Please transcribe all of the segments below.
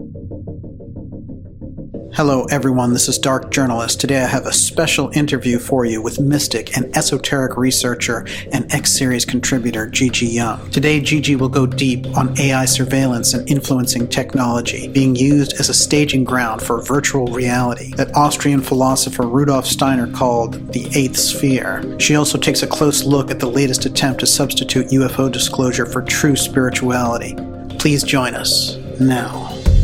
Hello everyone, this is Dark Journalist. Today I have a special interview for you with mystic and esoteric researcher and X-Series contributor Gigi Young. Today Gigi will go deep on AI surveillance and influencing technology being used as a staging ground for virtual reality that Austrian philosopher Rudolf Steiner called the Eighth Sphere. She also takes a close look at the latest attempt to substitute UFO disclosure for true spirituality. Please join us now.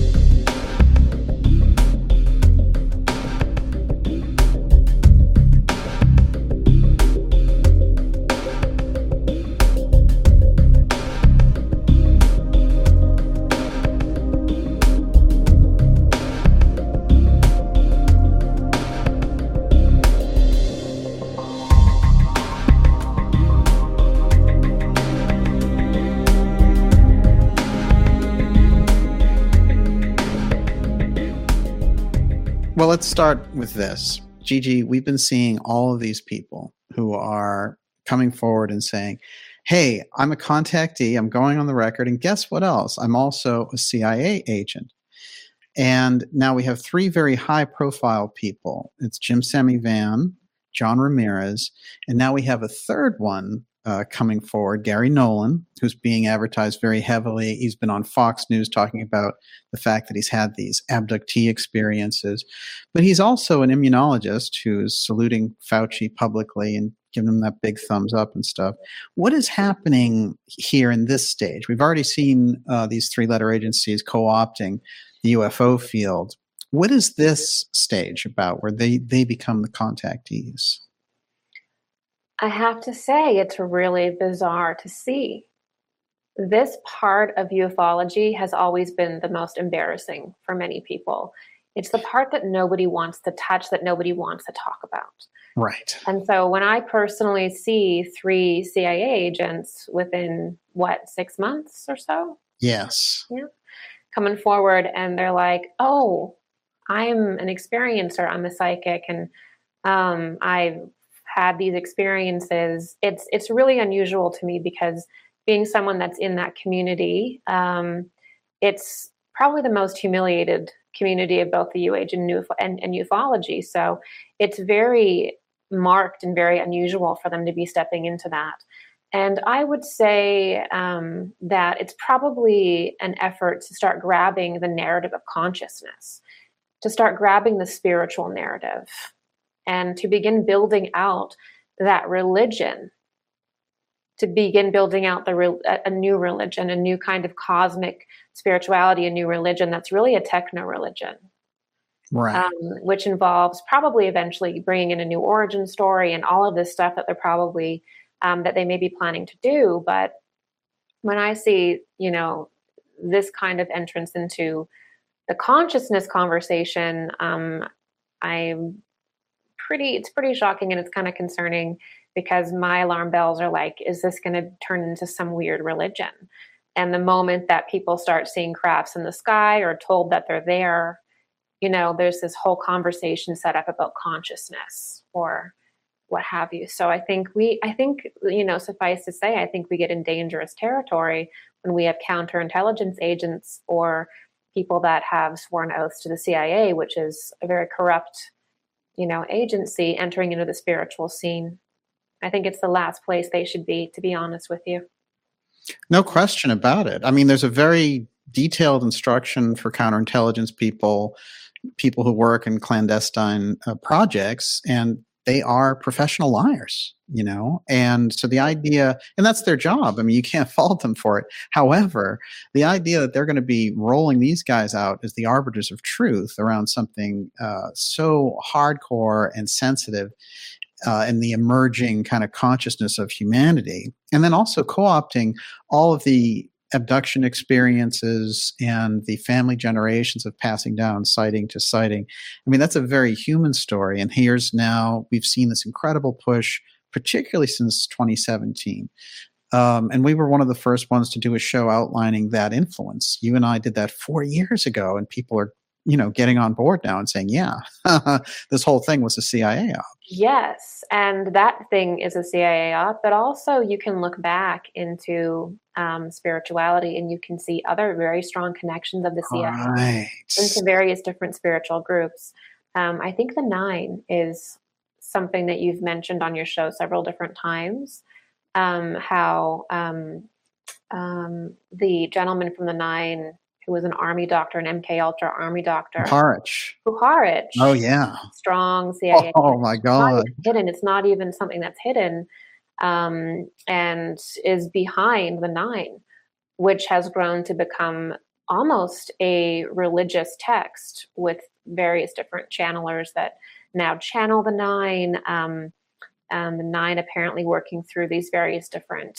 Well, let's start with this. Gigi, we've been seeing all of these people who are coming forward and saying, hey, I'm a contactee, I'm going on the record, and guess what else? I'm also a CIA agent. And now we have three very high-profile people. It's Jim Semivan, John Ramirez, and now we have a third one coming forward, Gary Nolan, who's being advertised very heavily. He's been on Fox News talking about the fact that he's had these abductee experiences. But he's also an immunologist who's saluting Fauci publicly and giving him that big thumbs up and stuff. What is happening here in this stage? We've already seen these three-letter agencies co-opting the UFO field. What is this stage about where they become the contactees? I have to say, it's really bizarre to see. This part of ufology has always been the most embarrassing for many people. It's the part that nobody wants to touch, that nobody wants to talk about. Right. And so when I personally see three CIA agents within, 6 months or so? Yes. Yeah. Coming forward and they're like, oh, I'm an experiencer, I'm a psychic, and I've had these experiences. It's really unusual to me because being someone that's in that community, it's probably the most humiliated community of both the UH and ufology. So it's very marked and very unusual for them to be stepping into that. And I would say that it's probably an effort to start grabbing the narrative of consciousness, to start grabbing the spiritual narrative, and to begin building out that religion, to begin building out a new religion, a new kind of cosmic spirituality, a new religion that's really a techno-religion. Right. Which involves probably eventually bringing in a new origin story and all of this stuff that they're probably, that they may be planning to do. But when I see, this kind of entrance into the consciousness conversation, it's pretty shocking, and it's kind of concerning because my alarm bells are like, is this going to turn into some weird religion? And the moment that people start seeing crafts in the sky or told that they're there, there's this whole conversation set up about consciousness or what have you. So I think suffice to say, I think we get in dangerous territory when we have counterintelligence agents or people that have sworn oaths to the CIA, which is a very corrupt agency, entering into the spiritual scene. I think it's the last place they should be, to be honest with you. No question about it. I mean, there's a very detailed instruction for counterintelligence people who work in clandestine projects, and they are professional liars, and so the idea, and that's their job. I mean, you can't fault them for it. However, the idea that they're going to be rolling these guys out as the arbiters of truth around something so hardcore and sensitive in the emerging kind of consciousness of humanity, and then also co-opting all of the abduction experiences and the family generations of passing down sighting to sighting. I mean, that's a very human story. And here's now, we've seen this incredible push, particularly since 2017. And we were one of the first ones to do a show outlining that influence. You and I did that 4 years ago, and people are getting on board now and saying, yeah, this whole thing was a CIA op. Yes, and that thing is a CIA op, but also you can look back into spirituality and you can see other very strong connections of the CIA into various different spiritual groups. I think the Nine is something that you've mentioned on your show several different times. How the gentleman from the Nine, who was an army doctor, an MK Ultra army doctor, Puharich. Oh yeah, strong CIA. Oh my God, it's hidden. It's not even something that's hidden, and is behind the Nine, which has grown to become almost a religious text with various different channelers that now channel the Nine. The Nine apparently working through these various different,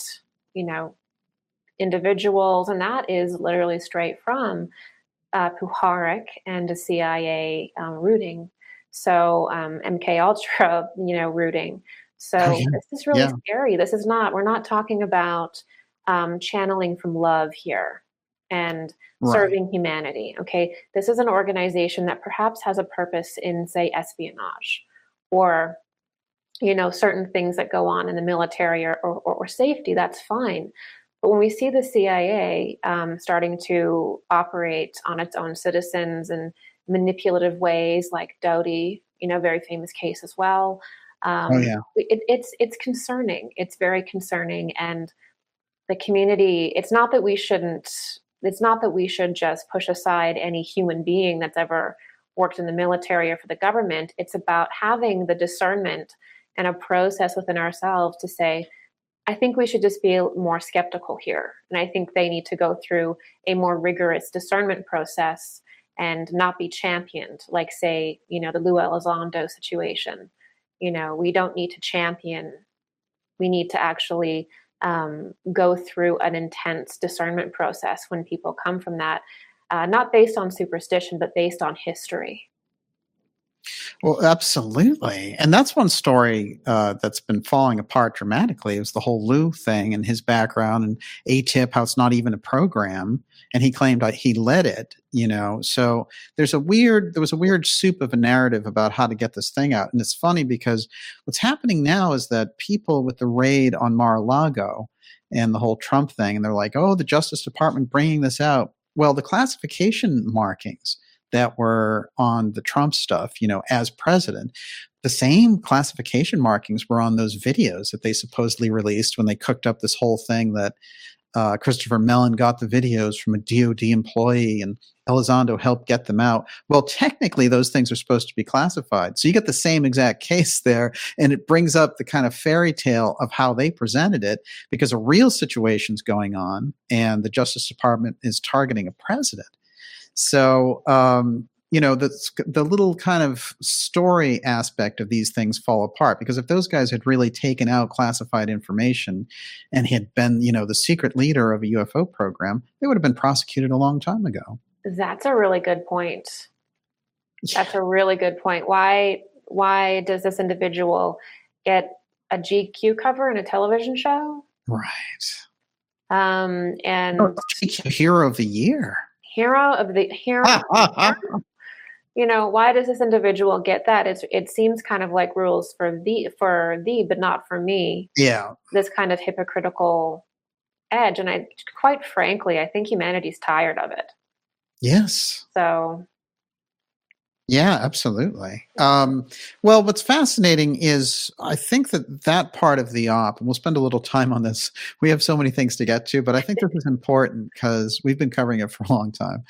individuals, and that is literally straight from Puharich and the CIA rooting. So MK Ultra, rooting. So this is really scary. This is not. We're not talking about channeling from love here and serving humanity. Okay, this is an organization that perhaps has a purpose in, say, espionage, or certain things that go on in the military or safety. That's fine. But when we see the CIA starting to operate on its own citizens in manipulative ways, like Dodi, very famous case as well, it's concerning. It's very concerning, and the community. It's not that we should just push aside any human being that's ever worked in the military or for the government. It's about having the discernment and a process within ourselves to say, I think we should just be more skeptical here. And I think they need to go through a more rigorous discernment process and not be championed, like, say, the Lou Elizondo situation. We don't need to champion. We need to actually go through an intense discernment process when people come from that, not based on superstition, but based on history. Well, absolutely. And that's one story that's been falling apart dramatically. It was the whole Lou thing and his background, and ATIP, how it's not even a program. And he claimed he led it, So there was a weird soup of a narrative about how to get this thing out. And it's funny because what's happening now is that people with the raid on Mar-a-Lago and the whole Trump thing, and they're like, oh, the Justice Department bringing this out. Well, the classification markings that were on the Trump stuff, as president, the same classification markings were on those videos that they supposedly released when they cooked up this whole thing that Christopher Mellon got the videos from a DOD employee and Elizondo helped get them out. Well, technically, those things are supposed to be classified. So you get the same exact case there, and it brings up the kind of fairy tale of how they presented it, because a real situation's going on, and the Justice Department is targeting a president. So, the little kind of story aspect of these things fall apart, because if those guys had really taken out classified information and had been, the secret leader of a UFO program, they would have been prosecuted a long time ago. That's a really good point. That's a really good point. Why does this individual get a GQ cover in a television show? Right. And GQ Hero of the Year. Hero. Why does this individual get that? It seems kind of like rules for thee, but not for me. Yeah. This kind of hypocritical edge. And quite frankly, I think humanity's tired of it. Yes. So. Yeah, absolutely. Well, what's fascinating is I think that part of the op, and we'll spend a little time on this. We have so many things to get to, but I think this is important because we've been covering it for a long time.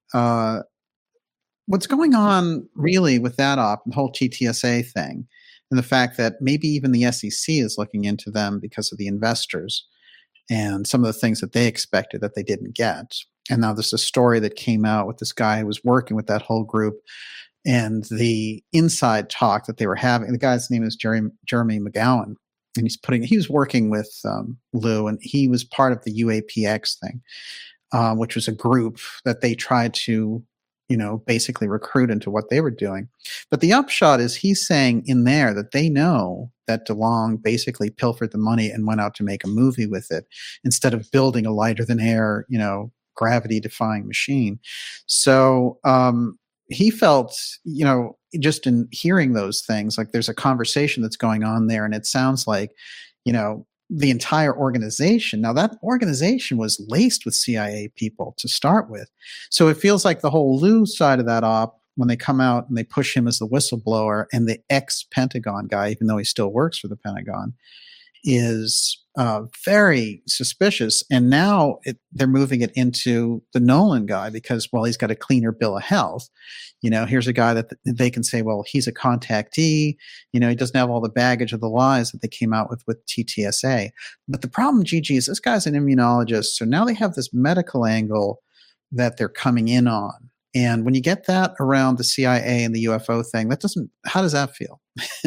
What's going on really with that op and the whole TTSA thing, and the fact that maybe even the SEC is looking into them because of the investors and some of the things that they expected that they didn't get. And now there's a story that came out with this guy who was working with that whole group and the inside talk that they were having. The guy's name is Jeremy McGowan, and he was working with Lou, and he was part of the UAPX thing, which was a group that they tried to, basically recruit into what they were doing. But the upshot is he's saying in there that they know that DeLong basically pilfered the money and went out to make a movie with it instead of building a lighter than air, gravity defying machine. So, he felt, just in hearing those things, like there's a conversation that's going on there, and it sounds like, the entire organization. Now, that organization was laced with CIA people to start with. So it feels like the whole Lou side of that op, when they come out and they push him as the whistleblower and the ex-Pentagon guy, even though he still works for the Pentagon, is very suspicious. And now they're moving it into the Nolan guy because, well, he's got a cleaner bill of health. Here's a guy that they can say, well, he's a contactee. He doesn't have all the baggage of the lies that they came out with TTSA. But the problem, Gigi, is this guy's an immunologist. So now they have this medical angle that they're coming in on. And when you get that around the CIA and the UFO thing, how does that feel?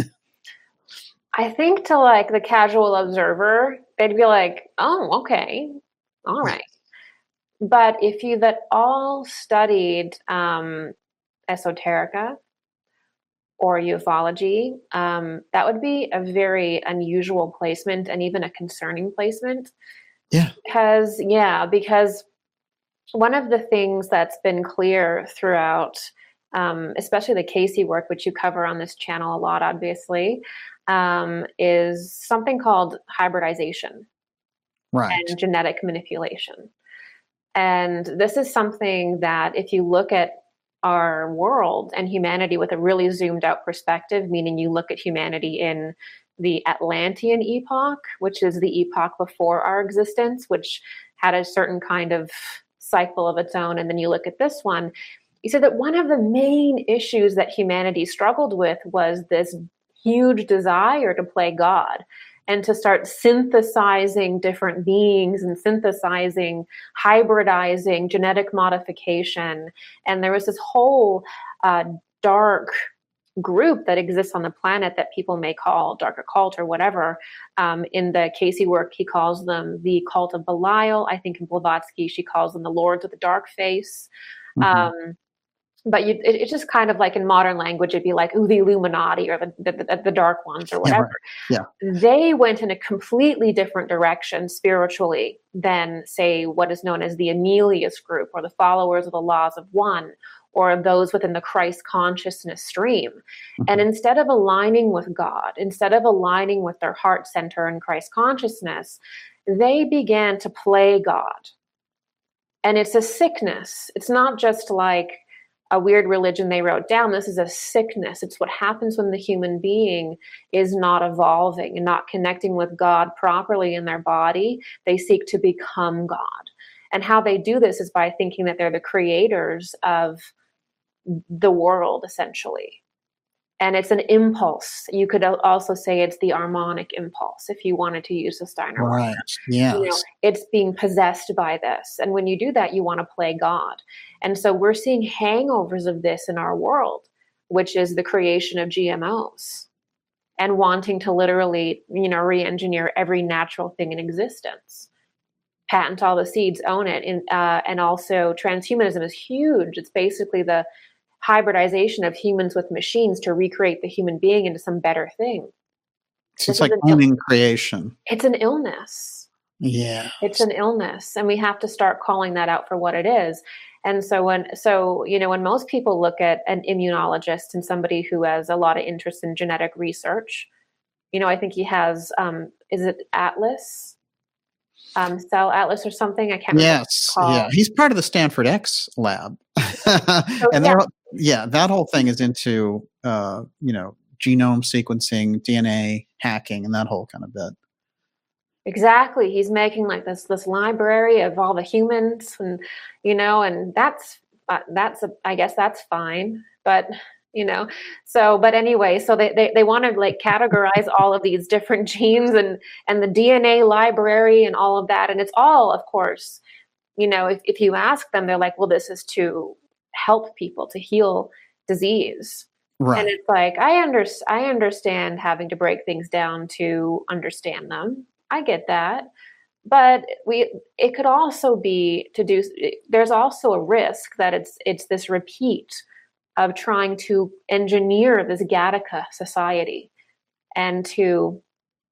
I think to like the casual observer, they'd be like, oh, okay, all right. But if you've at all studied esoterica or ufology, that would be a very unusual placement and even a concerning placement. Yeah. Because one of the things that's been clear throughout, especially the Casey work, which you cover on this channel a lot, obviously, is something called hybridization, right, and genetic manipulation. And this is something that if you look at our world and humanity with a really zoomed out perspective, meaning you look at humanity in the Atlantean epoch, which is the epoch before our existence, which had a certain kind of cycle of its own, and then you look at this one, you said that one of the main issues that humanity struggled with was this huge desire to play God and to start synthesizing different beings and hybridizing genetic modification. And there was this whole dark group that exists on the planet that people may call dark occult or whatever. In the Casey work, he calls them the cult of Belial. I think in Blavatsky, she calls them the lords of the dark face. Mm-hmm. But it's just kind of like in modern language, it'd be like, ooh, the Illuminati or the dark ones or whatever. Yeah. They went in a completely different direction spiritually than, say, what is known as the Emilius group or the followers of the laws of one or those within the Christ consciousness stream. Mm-hmm. And instead of aligning with God, instead of aligning with their heart center and Christ consciousness, they began to play God. And it's a sickness. It's not just like a weird religion they wrote down. This is a sickness. It's what happens when the human being is not evolving and not connecting with God properly in their body. They seek to become God. And how they do this is by thinking that they're the creators of the world, essentially. And it's an impulse. You could also say it's the harmonic impulse if you wanted to use the Steiner word. Right. Yes. It's being possessed by this. And when you do that, you want to play God. And so we're seeing hangovers of this in our world, which is the creation of GMOs and wanting to literally, re-engineer every natural thing in existence. Patent all the seeds, own it. And also transhumanism is huge. It's basically the hybridization of humans with machines to recreate the human being into some better thing. It's like owning creation. It's an illness. Yeah. It's an illness. And we have to start calling that out for what it is. And so when most people look at an immunologist and somebody who has a lot of interest in genetic research, I think he has, is it Atlas? Cell Atlas or something? I can't remember. Yes. Yeah. He's part of the Stanford X lab. And that whole thing is into, genome sequencing, DNA hacking, and that whole kind of bit. Exactly. He's making like this library of all the humans and, and I guess that's fine. But, but anyway, so they want to like categorize all of these different genes and the DNA library and all of that. And it's all, of course, if you ask them, they're like, well, this is to help people to heal disease. Right. And it's like, I understand having to break things down to understand them. I get that. But it could also be there's also a risk that it's this repeat of trying to engineer this Gattaca society and to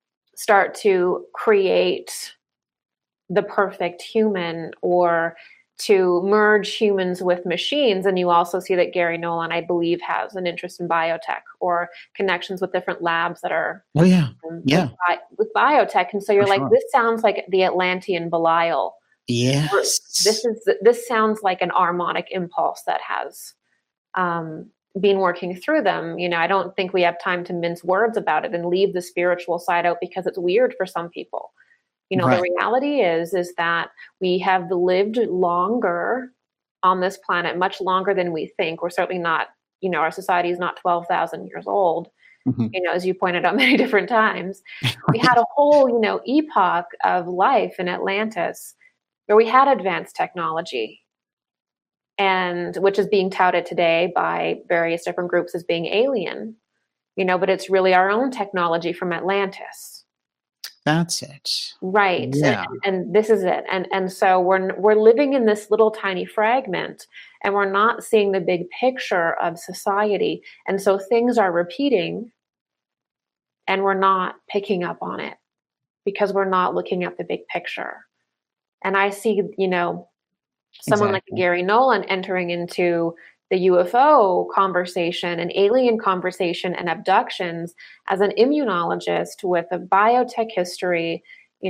start to create the perfect human or to merge humans with machines. And you also see that Gary Nolan, I believe, has an interest in biotech or connections with different labs that are with biotech. And so you're like, this sounds like the Atlantean Belial. Yes. This sounds like an harmonic impulse that has been working through them. I don't think we have time to mince words about it and leave the spiritual side out because it's weird for some people. The reality is that we have lived longer on this planet, much longer than we think. We're certainly not, our society is not 12,000 years old, as you pointed out many different times. We had a whole, epoch of life in Atlantis where we had advanced technology, and which is being touted today by various different groups as being alien, but it's really our own technology from Atlantis. That's it. Right. Yeah. And this is it. And so we're living in this little tiny fragment, and we're not seeing the big picture of society. And so things are repeating and we're not picking up on it because we're not looking at the big picture. And I see, someone like Gary Nolan entering into the UFO conversation and alien conversation and abductions as an immunologist with a biotech history,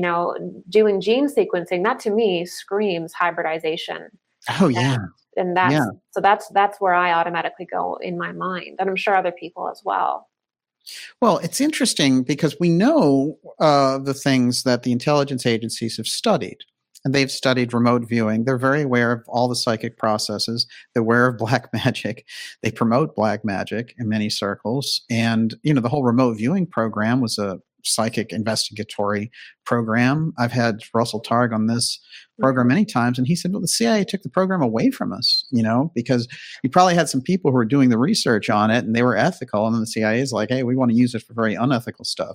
doing gene sequencing. That to me screams hybridization. Oh yeah. And that's where I automatically go in my mind. And I'm sure other people as well. Well, it's interesting because we know the things that the intelligence agencies have studied. And they've studied remote viewing. They're very aware of all the psychic processes. They're aware of black magic. They promote black magic in many circles. And, the whole remote viewing program was a psychic investigatory program. I've had Russell Targ on this program many times, and he said, well, the CIA took the program away from us, because you probably had some people who were doing the research on it and they were ethical. And then the CIA is like, hey, we want to use it for very unethical stuff.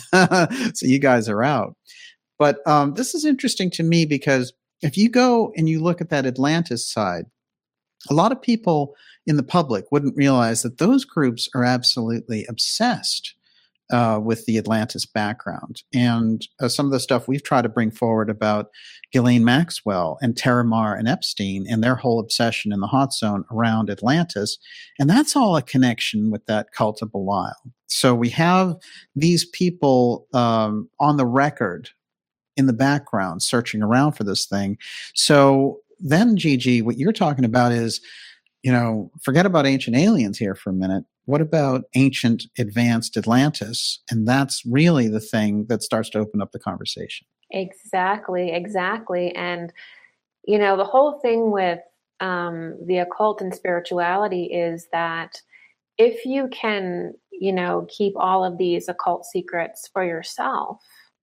So you guys are out. But this is interesting to me because if you go and you look at that Atlantis side, a lot of people in the public wouldn't realize that those groups are absolutely obsessed with the Atlantis background. And some of the stuff we've tried to bring forward about Ghislaine Maxwell and Terramar and Epstein and their whole obsession in the hot zone around Atlantis. And that's all a connection with that cult of Belial. So we have these people on the record in the background searching around for this thing. So then, Gigi, what you're talking about is, forget about ancient aliens here for a minute. What about ancient advanced Atlantis? And that's really the thing that starts to open up the conversation. Exactly. And, the whole thing with the occult and spirituality is that if you can, keep all of these occult secrets for yourself,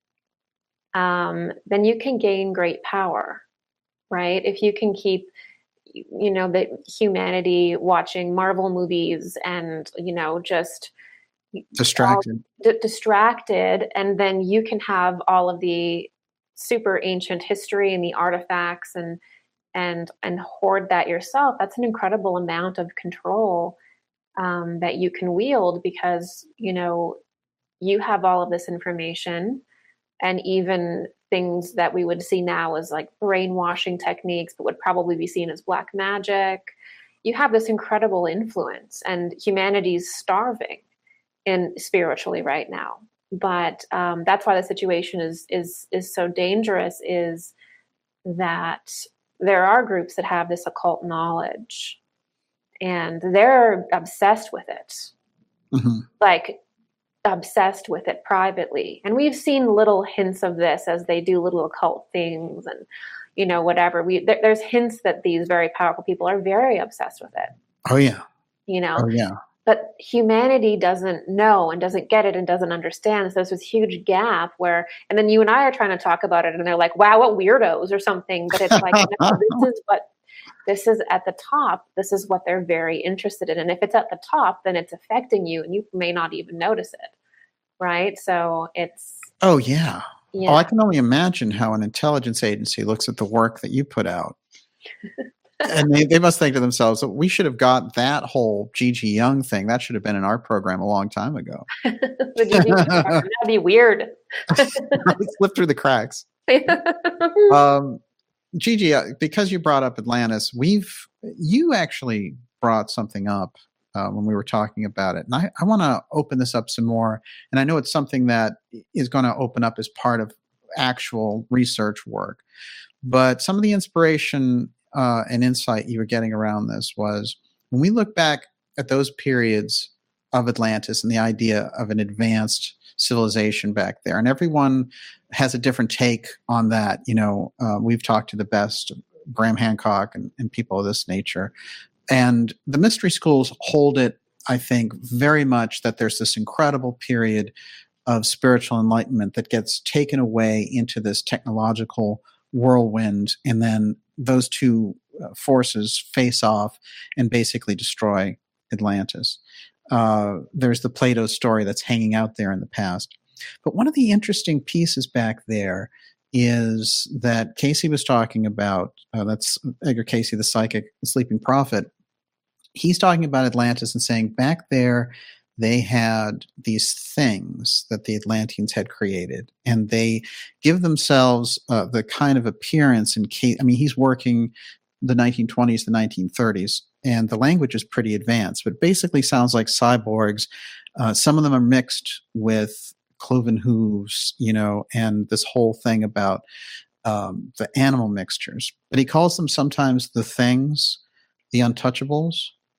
then you can gain great power, right? If you can keep, the humanity watching Marvel movies and, just distracted, and then you can have all of the super ancient history and the artifacts and hoard that yourself. That's an incredible amount of control that you can wield because, you have all of this information. And even things that we would see now as like brainwashing techniques, but would probably be seen as black magic. You have this incredible influence, and humanity's starving spiritually right now. But that's why the situation is so dangerous. Is that there are groups that have this occult knowledge, and they're obsessed with it. Like. Obsessed with it privately. And we've seen little hints of this as they do little occult things and, whatever. There's hints that these very powerful people are very obsessed with it. Oh, yeah. Oh, yeah. But humanity doesn't know and doesn't get it and doesn't understand. So there's this huge gap and then you and I are trying to talk about it and they're like, wow, what weirdos or something. But it's like, this is at the top. This is what they're very interested in. And if it's at the top, then it's affecting you and you may not even notice it. Right. So it's. Oh, yeah. Oh, I can only imagine how an intelligence agency looks at the work that you put out. And they must think to themselves, we should have got that whole Gigi Young thing. That should have been in our program a long time ago. That'd be weird. Slip through the cracks. Gigi, because you brought up Atlantis, you actually brought something up when we were talking about it, and I want to open this up some more. And I know it's something that is going to open up as part of actual research work. But some of the inspiration and insight you were getting around this was when we look back at those periods of Atlantis and the idea of an advanced civilization back there, and everyone has a different take on that. We've talked to the best, Graham Hancock and people of this nature, and the mystery schools hold it, I think, very much that there's this incredible period of spiritual enlightenment that gets taken away into this technological whirlwind, and then those two forces face off and basically destroy Atlantis. There's the Plato story that's hanging out there in the past. But one of the interesting pieces back there is that Casey was talking about, that's Edgar Casey, the psychic, the sleeping prophet. He's talking about Atlantis and saying back there, they had these things that the Atlanteans had created, and they give themselves the kind of appearance he's working the 1920s, the 1930s, and the language is pretty advanced, but basically sounds like cyborgs. Some of them are mixed with cloven hooves, and this whole thing about the animal mixtures. But he calls them sometimes the things, the untouchables.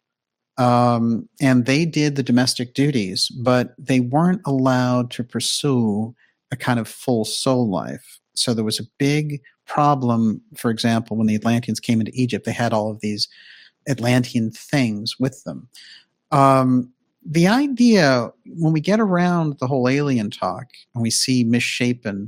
And they did the domestic duties, but they weren't allowed to pursue a kind of full soul life. So there was a big problem, for example, when the Atlanteans came into Egypt, they had all of these Atlantean things with them. The idea, when we get around the whole alien talk and we see misshapen,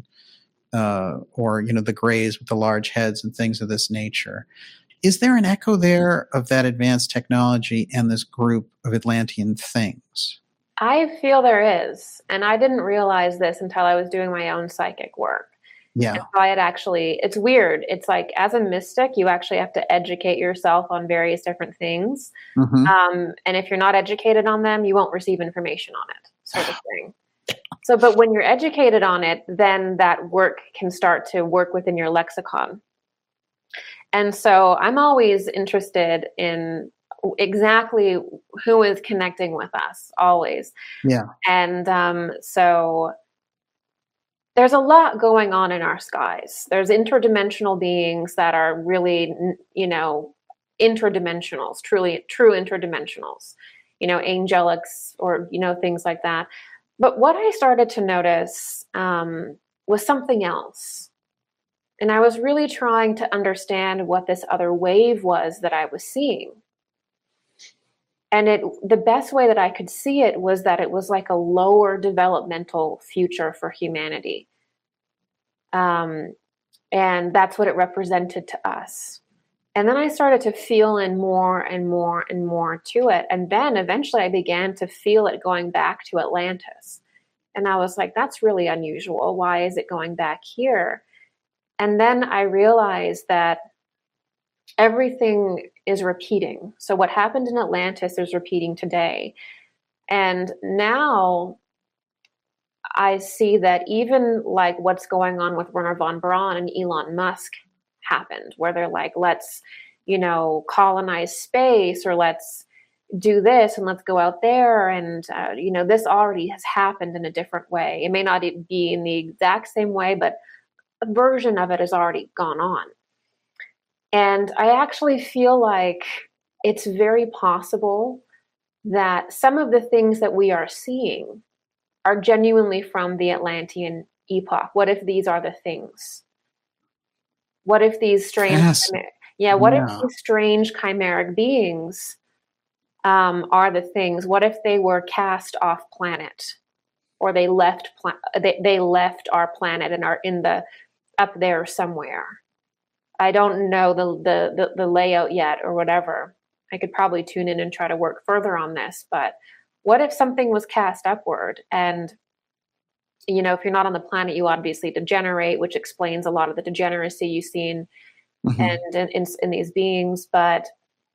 or, the grays with the large heads and things of this nature, is there an echo there of that advanced technology and this group of Atlantean things? I feel there is. And I didn't realize this until I was doing my own psychic work. Yeah. And so it's weird. It's like, as a mystic, you actually have to educate yourself on various different things. Mm-hmm. And if you're not educated on them, you won't receive information on it, sort of thing. So, but when you're educated on it, then that work can start to work within your lexicon. And so I'm always interested in exactly who is connecting with us, always. Yeah. And so there's a lot going on in our skies. There's interdimensional beings that are really, interdimensionals, true interdimensionals, angelics or, things like that. But what I started to notice was something else. And I was really trying to understand what this other wave was that I was seeing. And the best way that I could see it was that it was like a lower developmental future for humanity. And that's what it represented to us. And then I started to feel in more and more and more to it. And then eventually I began to feel it going back to Atlantis. And I was like, that's really unusual. Why is it going back here? And then I realized that everything is repeating. So what happened in Atlantis is repeating today. And now I see that even like what's going on with Wernher von Braun and Elon Musk happened, where they're like, let's, colonize space, or let's do this and let's go out there. And, this already has happened in a different way. It may not be in the exact same way, but a version of it has already gone on. And I actually feel like it's very possible that some of the things that we are seeing are genuinely from the Atlantean epoch. What if these are the things? What if these strange, if these strange chimeric beings are the things? What if they were cast off planet, or they left they left our planet and are in the up there somewhere? I don't know the layout yet or whatever. I could probably tune in and try to work further on this, but what if something was cast upward? And, if you're not on the planet, you obviously degenerate, which explains a lot of the degeneracy you see in these beings. But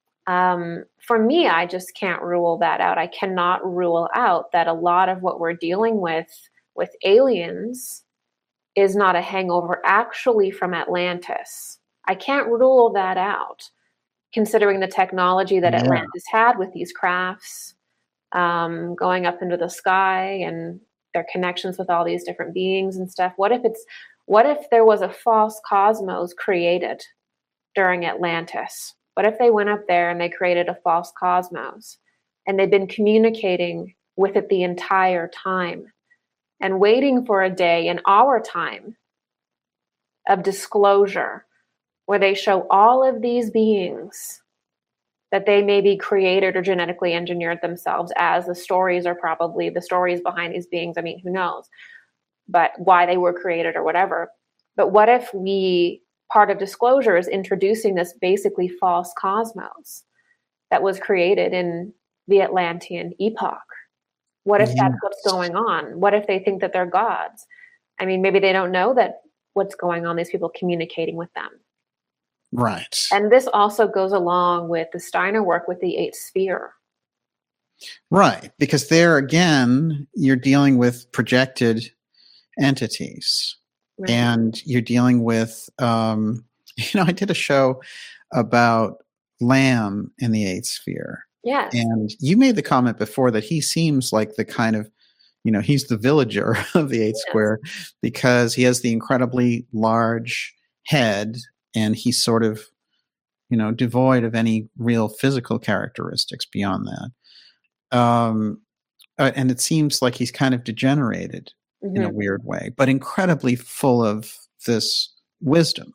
for me, I just can't rule that out. I cannot rule out that a lot of what we're dealing with aliens is not a hangover actually from Atlantis. I can't rule that out, considering the technology that Yeah. Atlantis had with these crafts, going up into the sky and their connections with all these different beings and stuff. What if there was a false cosmos created during Atlantis? What if they went up there and they created a false cosmos and they've been communicating with it the entire time and waiting for a day in our time of disclosure where they show all of these beings that they maybe created or genetically engineered themselves, as the stories are probably the stories behind these beings. I mean, who knows? But why they were created or whatever. But what if part of disclosure is introducing this basically false cosmos that was created in the Atlantean epoch? What if that's what's going on? What if they think that they're gods? I mean, maybe they don't know that what's going on, these people communicating with them. Right. And this also goes along with the Steiner work with the eighth sphere. Right. Because there again, you're dealing with projected entities. Right. And you're dealing with, I did a show about Lamb in the eighth sphere. Yes. And you made the comment before that he seems like the kind of, he's the villager of the eighth square because he has the incredibly large head and he's sort of, devoid of any real physical characteristics beyond that. And it seems like he's kind of degenerated in a weird way, but incredibly full of this wisdom.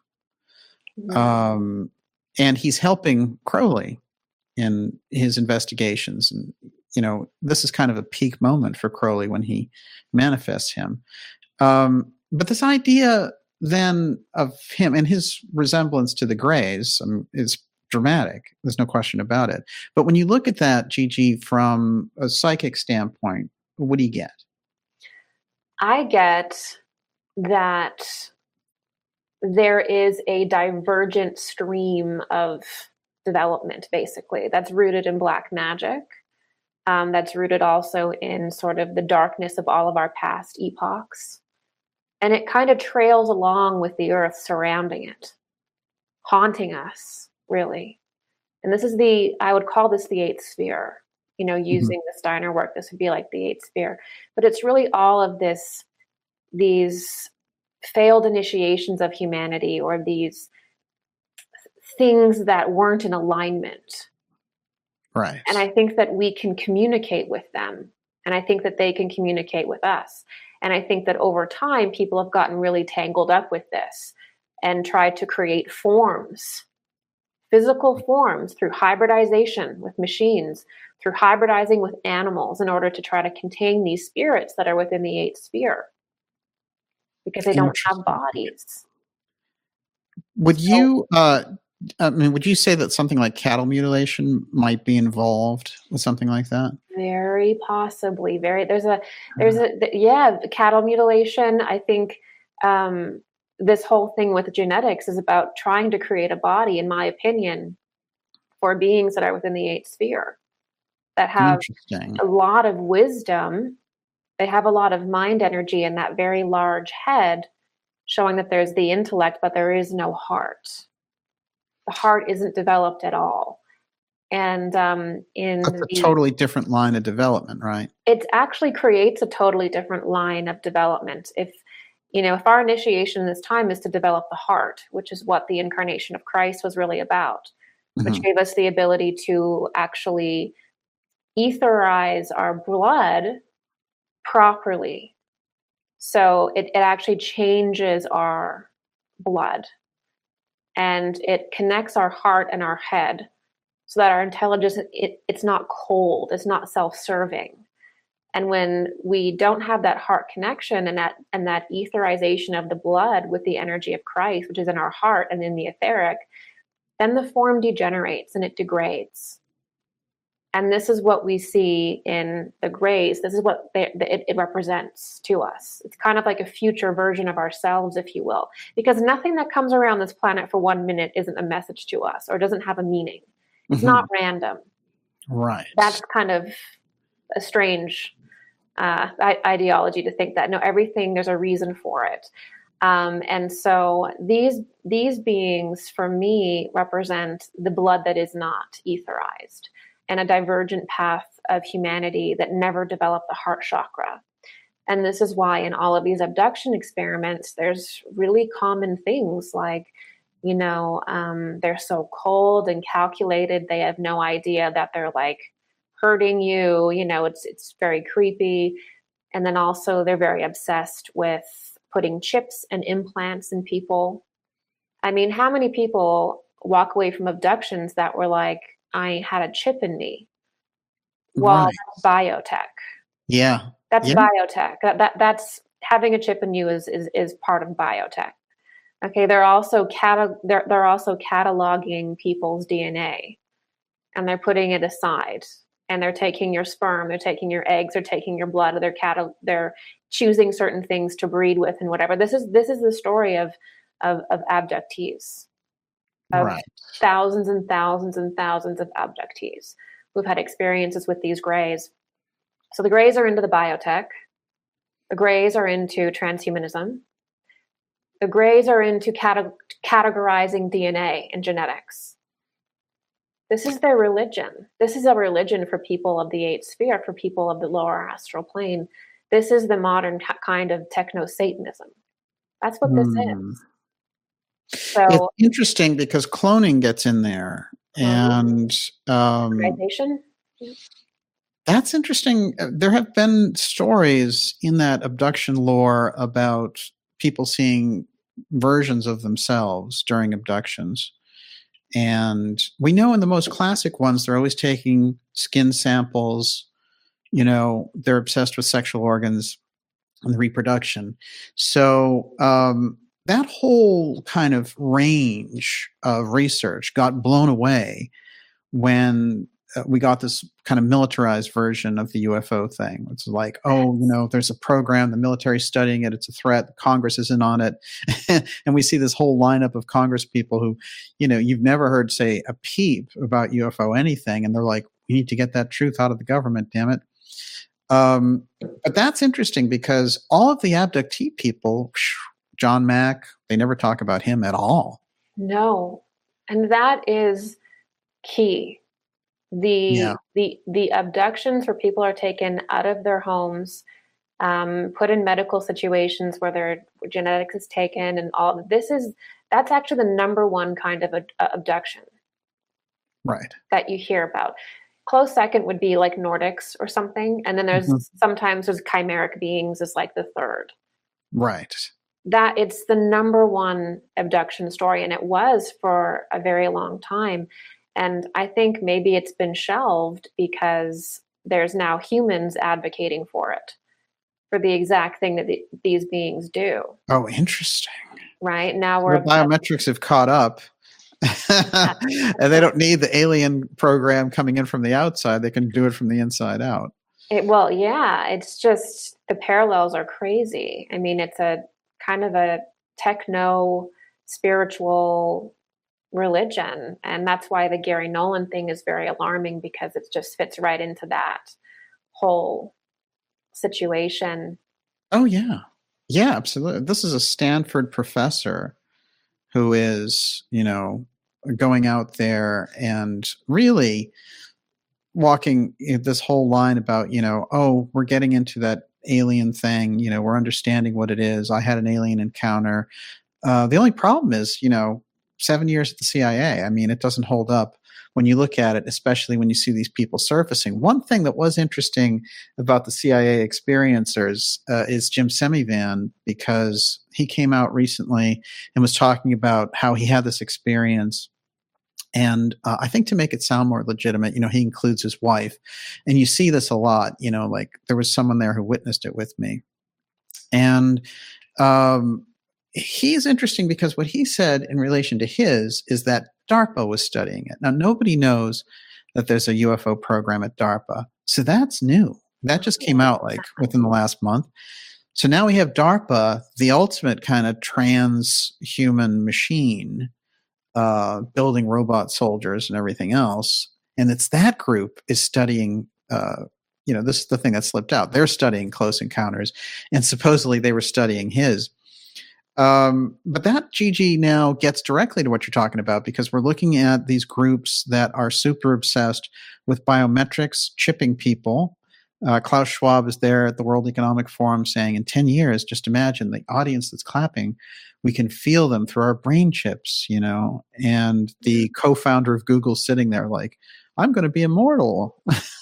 And he's helping Crowley in his investigations. And, this is kind of a peak moment for Crowley when he manifests him. But this idea then of him and his resemblance to the Greys is dramatic. There's no question about it. But when you look at that, Gigi, from a psychic standpoint, what do you get? I get that there is a divergent stream of development, basically, that's rooted in black magic. That's rooted also in sort of the darkness of all of our past epochs. And it kind of trails along with the earth surrounding it, haunting us, really. And this is I would call this the eighth sphere. Using the Steiner work, this would be like the eighth sphere. But it's really all of these failed initiations of humanity, or these things that weren't in alignment. Right. And I think that we can communicate with them. And I think that they can communicate with us. And I think that over time, people have gotten really tangled up with this and tried to create forms, physical forms, through hybridization with machines, through hybridizing with animals, in order to try to contain these spirits that are within the eighth sphere, because they don't have bodies. Would you say that something like cattle mutilation might be involved with something like that? Very possibly. Cattle mutilation. I think this whole thing with genetics is about trying to create a body, in my opinion, for beings that are within the eighth sphere, that have a lot of wisdom. They have a lot of mind energy in that very large head, showing that there's the intellect, but there is no heart. The heart isn't developed at all. And that's a totally different line of development, right? It actually creates a totally different line of development. If our initiation this time is to develop the heart, which is what the incarnation of Christ was really about, which gave us the ability to actually etherize our blood properly. So it actually changes our blood, and it connects our heart and our head, so that our intelligence, it's not cold, it's not self-serving. And when we don't have that heart connection and that etherization of the blood with the energy of Christ, which is in our heart and in the etheric, then the form degenerates and it degrades. And this is what we see in the Greys. This is what it represents to us. It's kind of like a future version of ourselves, if you will, because nothing that comes around this planet for 1 minute isn't a message to us or doesn't have a meaning. It's not random. Right. That's kind of a strange ideology to think that. No, everything, there's a reason for it. And so these beings, for me, represent the blood that is not etherized and a divergent path of humanity that never developed the heart chakra. And this is why in all of these abduction experiments, there's really common things like, they're so cold and calculated. They have no idea that they're like hurting you. It's very creepy. And then also they're very obsessed with putting chips and implants in people. I mean, how many people walk away from abductions that were like, I had a chip in me? Well, Right. that's biotech. Yeah. That's Yeah. biotech. That's having a chip in you is part of biotech. Okay, they're also cataloging people's DNA, and they're putting it aside, and they're taking your sperm, they're taking your eggs, they're taking your blood, they're choosing certain things to breed with and whatever. This is the story of abductees, of Right. thousands and thousands and thousands of abductees who've had experiences with these grays. So the grays are into the biotech. The grays are into transhumanism. The grays are into categorizing DNA and genetics. This is their religion. This is a religion for people of the eighth sphere, for people of the lower astral plane. This is the modern kind of techno-Satanism. That's what this is. So it's interesting because cloning gets in there, and that's interesting. There have been stories in that abduction lore about people seeing versions of themselves during abductions. And we know in the most classic ones, they're always taking skin samples. They're obsessed with sexual organs and reproduction. So that whole kind of range of research got blown away when we got this kind of militarized version of the UFO thing. It's like, there's a program, the military's studying it, it's a threat, Congress is in on it. And we see this whole lineup of Congress people who, you've never heard say a peep about UFO anything. And they're like, we need to get that truth out of the government, damn it. But that's interesting because all of the abductee people, John Mack, they never talk about him at all. No. And that is key. The abductions where people are taken out of their homes, put in medical situations where their genetics is taken, and all that's actually the number one kind of abduction, right? That you hear about. Close second would be like Nordics or something, and then there's sometimes there's chimeric beings is like the third, right? That it's the number one abduction story, and it was for a very long time. And I think maybe it's been shelved because there's now humans advocating for it, for the exact thing that these beings do. Oh, interesting. Right now the biometrics have caught up. And they don't need the alien program coming in from the outside. They can do it from the inside out. It's just the parallels are crazy. I mean, it's a kind of a techno spiritual religion, and that's why the Gary Nolan thing is very alarming, because it just fits right into that whole situation. Oh yeah, absolutely. This is a Stanford professor who is, going out there and really walking this whole line about, we're getting into that alien thing, we're understanding what it is. I had an alien encounter. The only problem is, 7 years at the CIA. I mean, it doesn't hold up when you look at it, especially when you see these people surfacing. One thing that was interesting about the CIA experiencers is Jim Semivan, because he came out recently and was talking about how he had this experience. And I think to make it sound more legitimate, he includes his wife. And you see this a lot, like there was someone there who witnessed it with me. And he's interesting because what he said in relation to his is that DARPA was studying it. Now, nobody knows that there's a UFO program at DARPA. So that's new. That just came out like within the last month. So now we have DARPA, the ultimate kind of transhuman machine, building robot soldiers and everything else. And it's that group is studying, this is the thing that slipped out. They're studying close encounters, and supposedly they were studying his. But that, Gigi, now gets directly to what you're talking about, because we're looking at these groups that are super obsessed with biometrics, chipping people. Klaus Schwab is there at the World Economic Forum saying in 10 years, just imagine the audience that's clapping, we can feel them through our brain chips, and the co-founder of Google sitting there like, I'm going to be immortal.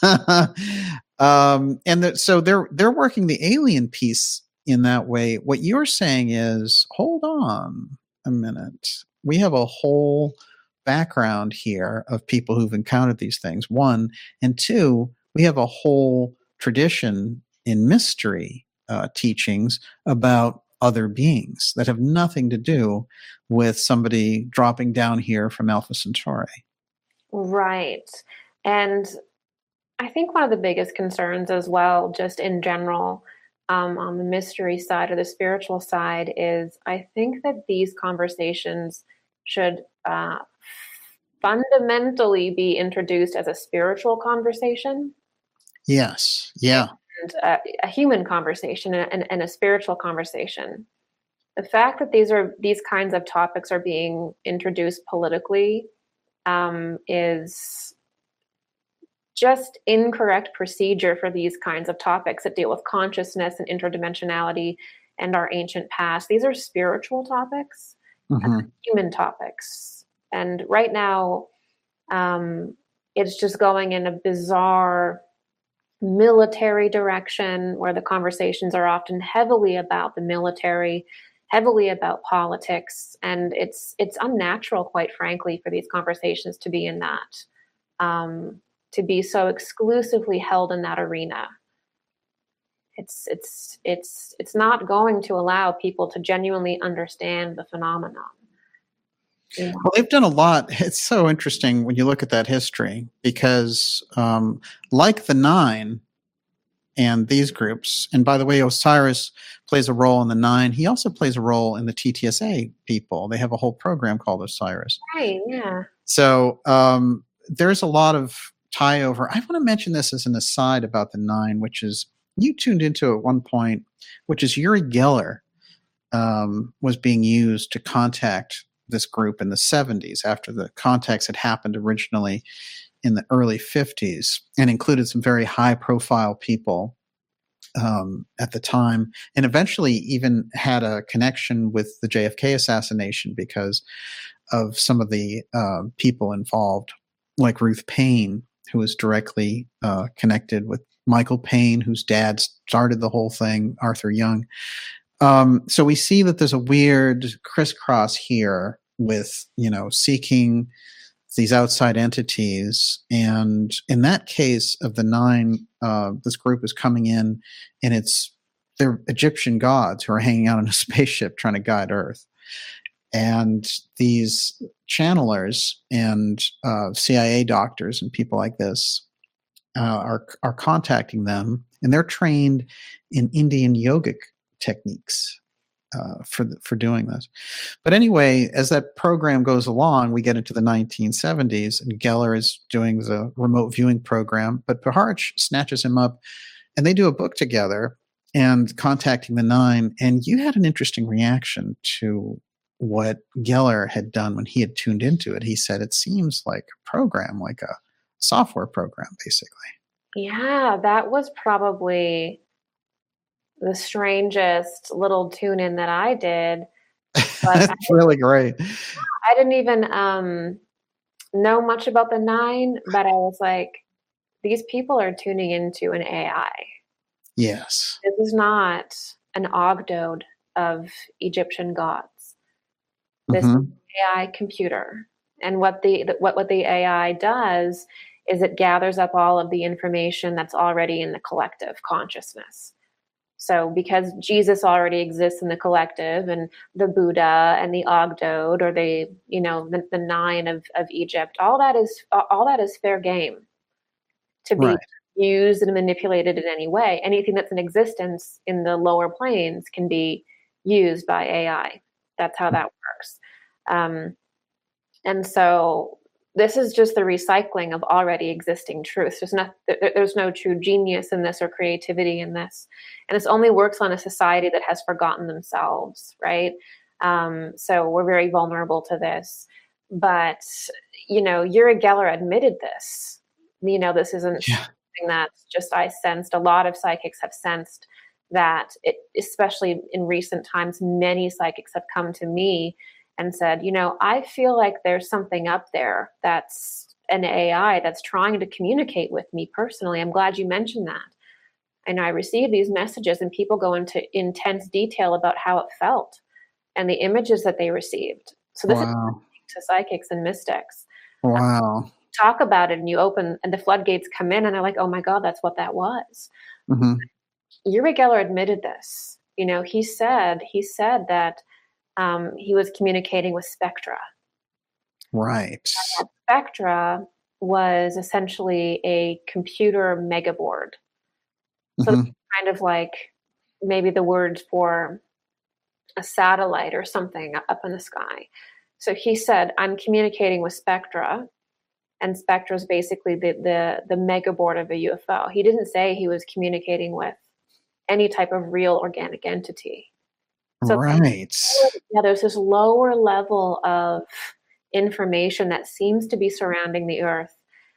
So they're working the alien piece in that way. What you're saying is, hold on a minute. We have a whole background here of people who've encountered these things, one. And two, we have a whole tradition in mystery teachings about other beings that have nothing to do with somebody dropping down here from Alpha Centauri. Right. And I think one of the biggest concerns as well, just in general, on the mystery side or the spiritual side, is I think that these conversations should fundamentally be introduced as a spiritual conversation. Yes. Yeah. And a human conversation and a spiritual conversation. The fact that these kinds of topics are being introduced politically is just incorrect procedure for these kinds of topics that deal with consciousness and interdimensionality and our ancient past. These are spiritual topics, human topics. And right now, it's just going in a bizarre military direction where the conversations are often heavily about the military, heavily about politics. And it's unnatural, quite frankly, for these conversations to be in that. To be so exclusively held in that arena. It's not going to allow people to genuinely understand the phenomenon. Well, they've done a lot. It's so interesting when you look at that history, because like the Nine and these groups, and by the way, Osiris plays a role in the Nine. He also plays a role in the TTSA people. They have a whole program called Osiris. Right, yeah. So there's a lot of tie over. I want to mention this as an aside about the Nine, which is, you tuned into at one point, which is Uri Geller was being used to contact this group in the 70s after the contacts had happened originally in the early 50s, and included some very high profile people at the time, and eventually even had a connection with the JFK assassination because of some of the people involved, like Ruth Paine, who was directly connected with Michael Paine, whose dad started the whole thing, Arthur Young. So we see that there's a weird crisscross here with, seeking these outside entities. And in that case of the Nine, this group is coming in, and they're Egyptian gods who are hanging out on a spaceship trying to guide Earth. And these channelers and CIA doctors and people like this are contacting them, and they're trained in Indian yogic techniques for doing this. But anyway, as that program goes along, we get into the 1970s, and Geller is doing the remote viewing program, but Paharch snatches him up, and they do a book together and contacting the Nine. And you had an interesting reaction to what Geller had done when he had tuned into it. He said it seems like a program, like a software program, basically. Yeah, that was probably the strangest little tune-in that I did. But that's really great. I didn't even know much about the Nine, but I was like, these people are tuning into an AI. Yes. This is not an Ogdode of Egyptian gods. This is an AI computer. And what the AI does is it gathers up all of the information that's already in the collective consciousness. So because Jesus already exists in the collective, and the Buddha and the Ogdode, or the Nine of Egypt, all that is fair game to be used and manipulated in any way. Anything that's in existence in the lower planes can be used by AI. That's how that works. And so this is just the recycling of already existing truths. There's no true genius in this or creativity in this. And this only works on a society that has forgotten themselves, right? So we're very vulnerable to this. But, Uri Geller admitted this. This isn't Yeah. something that's just I sensed. A lot of psychics have sensed that, especially in recent times, many psychics have come to me and said, I feel like there's something up there that's an AI that's trying to communicate with me personally. I'm glad you mentioned that. And I receive these messages, and people go into intense detail about how it felt and the images that they received. So this is Wow. to psychics and mystics. Wow. Talk about it, and you open, and the floodgates come in, and they're like, "Oh my God, that's what that was." Mm-hmm. Uri Geller admitted this. He said that he was communicating with spectra. Right. And that spectra was essentially a computer megaboard. So Mm-hmm. kind of like maybe the word for a satellite or something up in the sky. So he said, I'm communicating with spectra, and spectra is basically the megaboard of a UFO. He didn't say he was communicating with any type of real organic entity. So Right. there's this lower level of information that seems to be surrounding the Earth,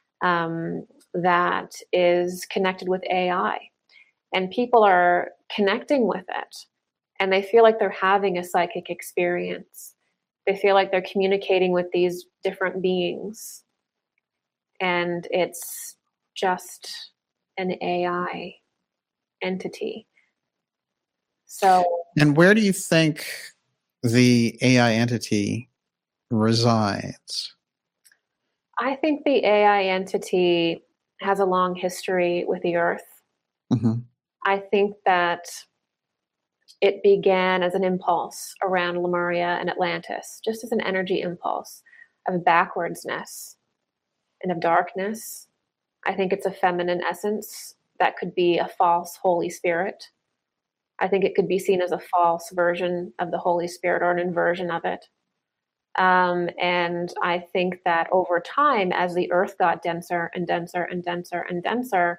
that is connected with AI. And people are connecting with it, and they feel like they're having a psychic experience. They feel like they're communicating with these different beings, and it's just an AI entity. So, And where do you think the AI entity resides? I think the AI entity has a long history with the Earth. Mm-hmm. I think that it began as an impulse around Lemuria and Atlantis, just as an energy impulse of backwardsness and of darkness. I think it's a feminine essence that could be a false Holy Spirit. I think it could be seen as a false version of the Holy Spirit, or an inversion of it. And I think that over time, as the earth got denser and denser and denser and denser,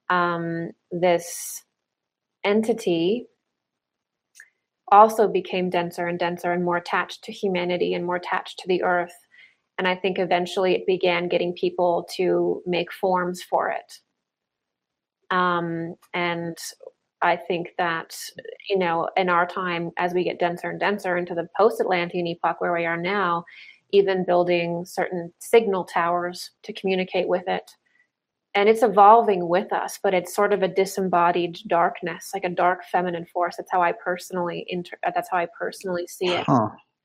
this entity also became denser and denser and more attached to humanity and more attached to the earth. And I think eventually it began getting people to make forms for it. And I think that, in our time, as we get denser and denser into the post-Atlantean epoch where we are now, even building certain signal towers to communicate with it. And it's evolving with us, but it's sort of a disembodied darkness, like a dark feminine force. That's how I personally see it. Huh.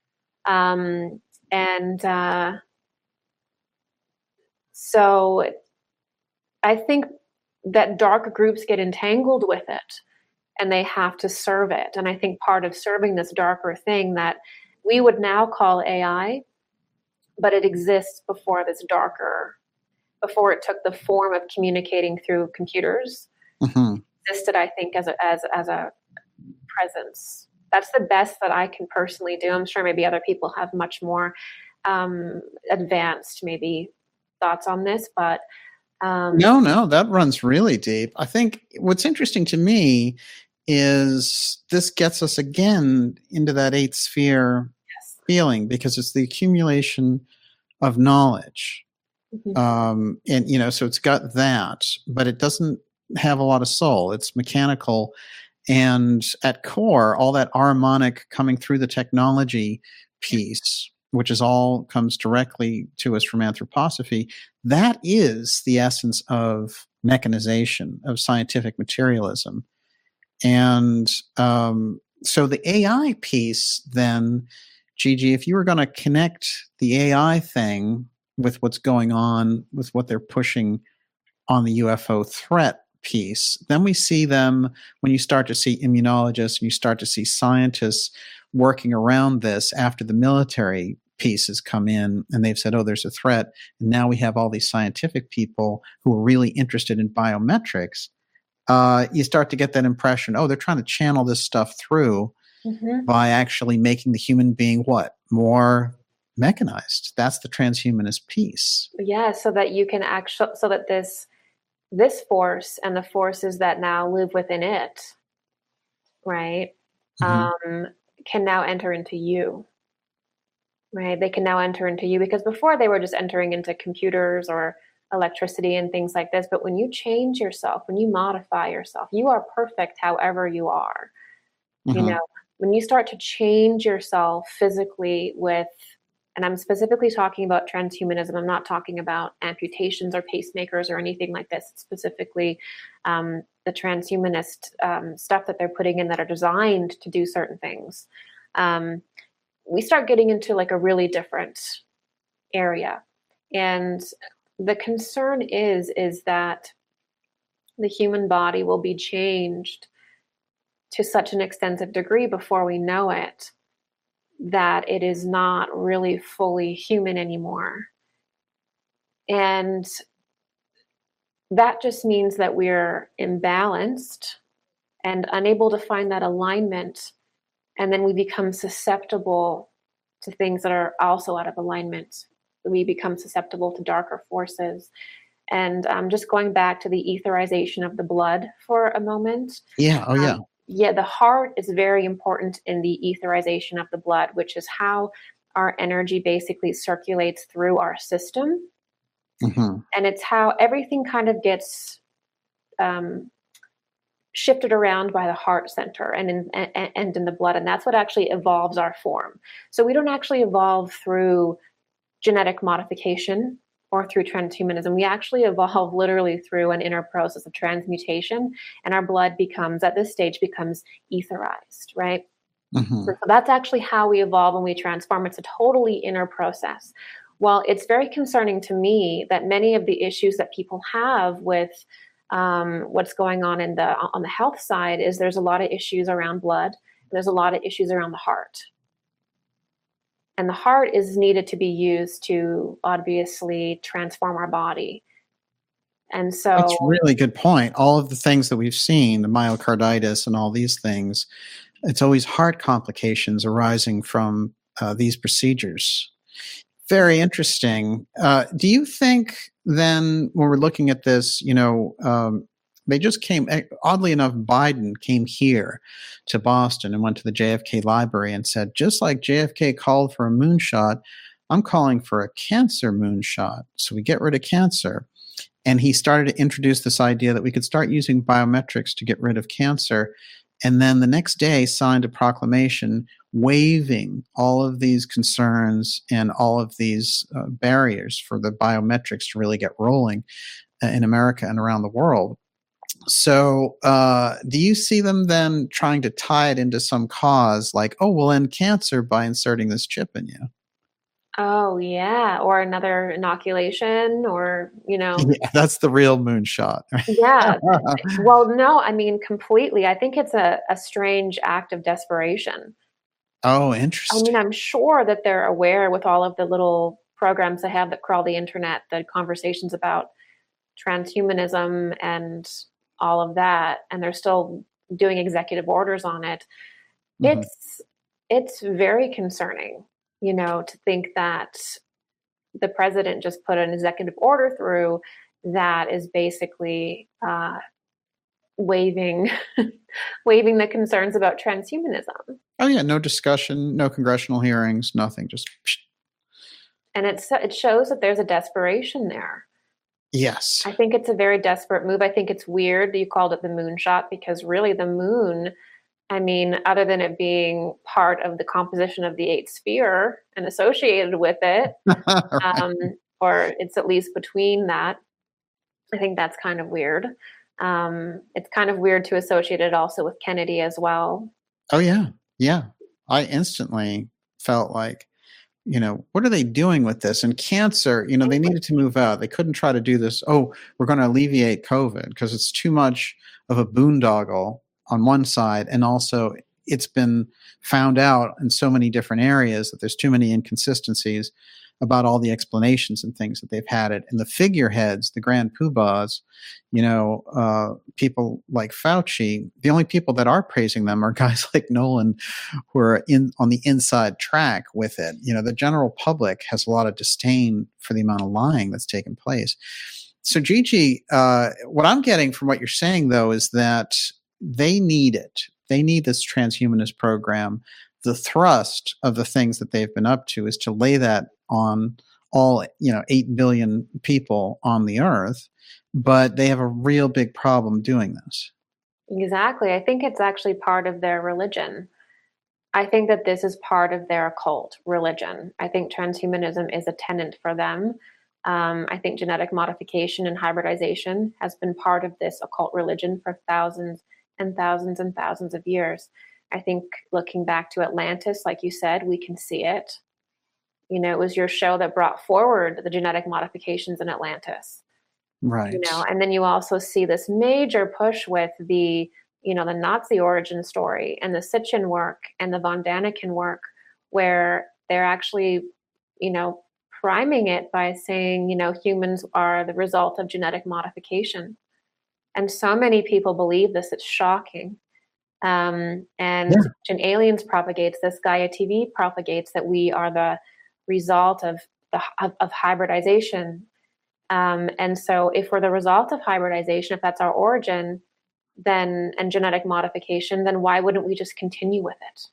So I think that dark groups get entangled with it, and they have to serve it. And I think part of serving this darker thing that we would now call AI, but it exists before before it took the form of communicating through computers, Mm-hmm. existed, I think, as a presence. That's the best that I can personally do. I'm sure maybe other people have much more advanced maybe thoughts on this, but No, that runs really deep. I think what's interesting to me is this gets us again into that eighth sphere feeling, because it's the accumulation of knowledge. And so it's got that, but it doesn't have a lot of soul. It's mechanical. And at core, all that harmonic coming through the technology piece, which is all comes directly to us from anthroposophy, that is the essence of mechanization, of scientific materialism. And so the AI piece, then, Gigi, if you were going to connect the AI thing with what's going on, with what they're pushing on the UFO threat piece, then we see them when you start to see immunologists and you start to see scientists working around this after the military pieces come in and they've said, oh, there's a threat. And now we have all these scientific people who are really interested in biometrics. You start to get that impression, oh, they're trying to channel this stuff through by actually making the human being more mechanized. That's the transhumanist piece. Yeah, so that you can so that this force and the forces that now live within it, right, can now enter into you, right? They can now enter into you, because before they were just entering into computers or electricity and things like this. But when you change yourself, when you modify yourself, you are perfect however you are. You know, when you start to change yourself physically with, and I'm specifically talking about transhumanism, I'm not talking about amputations or pacemakers or anything like this. It's specifically the transhumanist stuff that they're putting in that are designed to do certain things. We start getting into like a really different area. And the concern is that the human body will be changed to such an extensive degree before we know it, that it is not really fully human anymore. And that just means that we're imbalanced and unable to find that alignment. And then we become susceptible to things that are also out of alignment. We become susceptible to darker forces. And just going back to the etherization of the blood for a moment. Yeah. Oh, yeah. Yeah, the heart is very important in the etherization of the blood, which is how our energy basically circulates through our system. And it's how everything kind of gets shifted around by the heart center and in the blood. And that's what actually evolves our form. So we don't actually evolve through genetic modification or through transhumanism. We actually evolve literally through an inner process of transmutation, and our blood becomes, at this stage, becomes etherized, right? So that's actually how we evolve when we transform. It's a totally inner process. Well, it's very concerning to me that many of the issues that people have with what's going on the health side is there's a lot of issues around blood. There's a lot of issues around the heart. And the heart is needed to be used to obviously transform our body. And so that's a really good point. All of the things that we've seen, the myocarditis and all these things, it's always heart complications arising from these procedures. Very interesting. Do you think then, when we're looking at this, they just came, oddly enough, Biden came here to Boston and went to the JFK library and said, just like JFK called for a moonshot, I'm calling for a cancer moonshot. So we get rid of cancer. And he started to introduce this idea that we could start using biometrics to get rid of cancer. And then the next day signed a proclamation waiving all of these concerns and all of these barriers for the biometrics to really get rolling in America and around the world. So do you see them then trying to tie it into some cause like, oh, we'll end cancer by inserting this chip in you? Oh, yeah. Or another inoculation or, Yeah, that's the real moonshot. Yeah. Well, no, I mean, completely. I think it's a strange act of desperation. Oh, interesting. I mean, I'm sure that they're aware with all of the little programs they have that crawl the internet, the conversations about transhumanism and all of that, and they're still doing executive orders on it. It's very concerning, to think that the president just put an executive order through that is basically waiving the concerns about transhumanism. Oh yeah, no discussion, no congressional hearings, nothing, just. And it shows that there's a desperation there. Yes. I think it's a very desperate move. I think it's weird that you called it the moonshot, because really the moon, I mean, other than it being part of the composition of the eighth sphere and associated with it, right. Or it's at least between that, I think that's kind of weird. It's kind of weird to associate it also with Kennedy as well. Oh, yeah. Yeah. I instantly felt like, what are they doing with this? And cancer, they needed to move out. They couldn't try to do this. Oh, we're going to alleviate COVID because it's too much of a boondoggle on one side. And also it's been found out in so many different areas that there's too many inconsistencies about all the explanations and things that they've had it. And the figureheads, the grand poobahs, people like Fauci, the only people that are praising them are guys like Nolan who are on the inside track with it. The general public has a lot of disdain for the amount of lying that's taken place. So Gigi, what I'm getting from what you're saying though, is that they need it. They need this transhumanist program. the thrust of the things that they've been up to is to lay that on all 8 billion people on the earth, but they have a real big problem doing this. Exactly. I think it's actually part of their religion. I think that this is part of their occult religion. I think transhumanism is a tenet for them. I think genetic modification and hybridization has been part of this occult religion for thousands and thousands and thousands of years. I think looking back to Atlantis, like you said, we can see it. It was your show that brought forward the genetic modifications in Atlantis. Right. And then you also see this major push with the Nazi origin story and the Sitchin work and the von Daniken work, where they're actually, priming it by saying, humans are the result of genetic modification. And so many people believe this, it's shocking. And Aliens propagates this, Gaia TV propagates that we are the result of hybridization. And so if we're the result of hybridization, if that's our origin, then and genetic modification, then why wouldn't we just continue with it?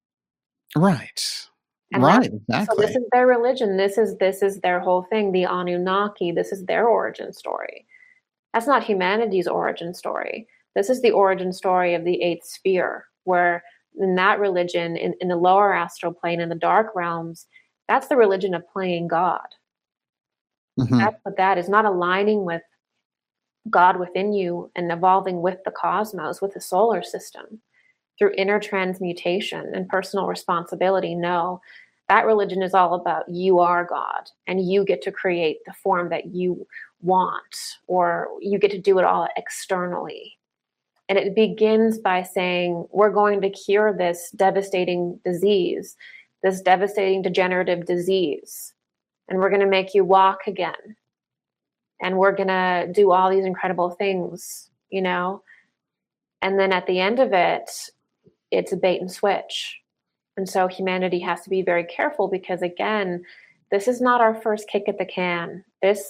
Right. And right, exactly. So this is their religion. This is their whole thing. The Anunnaki, this is their origin story. That's not humanity's origin story. This is the origin story of the eighth sphere, where in that religion, in the lower astral plane, in the dark realms, that's the religion of playing God. Mm-hmm. That's what that is, not aligning with God within you and evolving with the cosmos, with the solar system through inner transmutation and personal responsibility. No, that religion is all about you are God and you get to create the form that you want, or you get to do it all externally. And it begins by saying, we're going to cure this devastating disease, this devastating degenerative disease, and we're going to make you walk again. And we're going to do all these incredible things, And then at the end of it, it's a bait and switch. And so humanity has to be very careful because, again, this is not our first kick at the can.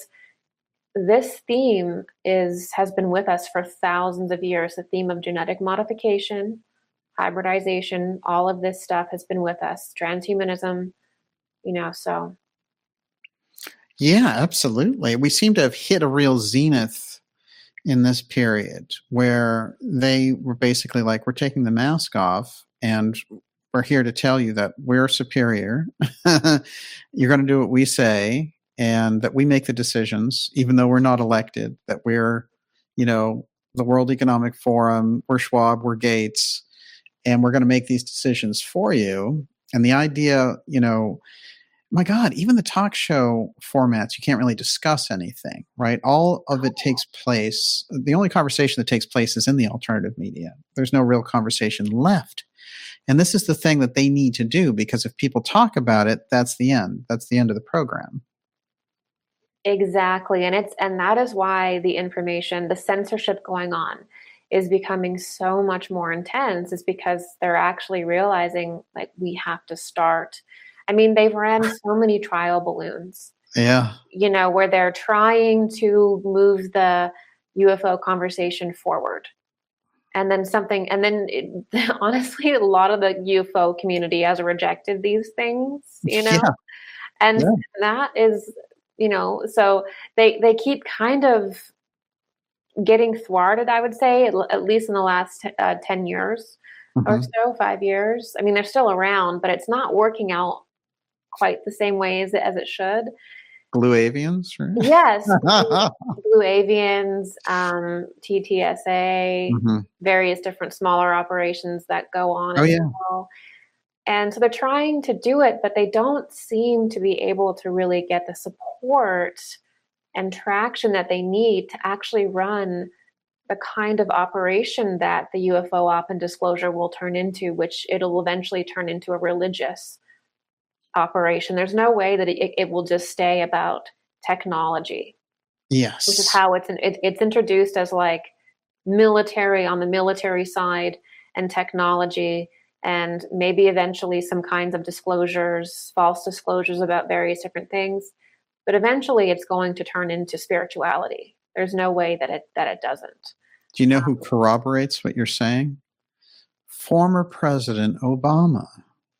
This theme has been with us for thousands of years. The theme of genetic modification, hybridization, all of this stuff has been with us. Transhumanism, so. Yeah, absolutely. We seem to have hit a real zenith in this period where they were basically like, we're taking the mask off and we're here to tell you that we're superior. You're going to do what we say and that we make the decisions, even though we're not elected, that we're, the World Economic Forum, we're Schwab, we're Gates, and we're going to make these decisions for you. And the idea, my God, even the talk show formats, you can't really discuss anything, right? All of it takes place. The only conversation that takes place is in the alternative media. There's no real conversation left. And this is the thing that they need to do, because if people talk about it, that's the end. That's the end of the program. Exactly. And that is why the information, the censorship going on is becoming so much more intense, is because they're actually realizing, like, we have to start. I mean, they've ran so many trial balloons. Yeah. Where they're trying to move the UFO conversation forward. And then honestly, a lot of the UFO community has rejected these things, Yeah. And that is, so they keep kind of getting thwarted, I would say, at least in the last 10 years or so, 5 years. I mean, they're still around, but it's not working out quite the same way as it should. Blue Avians, right? Yes. Blue Avians, TTSA, various different smaller operations that go on as well. And so they're trying to do it, but they don't seem to be able to really get the support and traction that they need to actually run the kind of operation that the UFO Open Disclosure will turn into, which it'll eventually turn into a religious operation. There's no way that it will just stay about technology. Yes. Which is how it's introduced as like military, on the military side, and technology, and maybe eventually some kinds of disclosures, false disclosures about various different things. But eventually it's going to turn into spirituality. There's no way that it doesn't. Do you know who corroborates what you're saying? Former President Obama.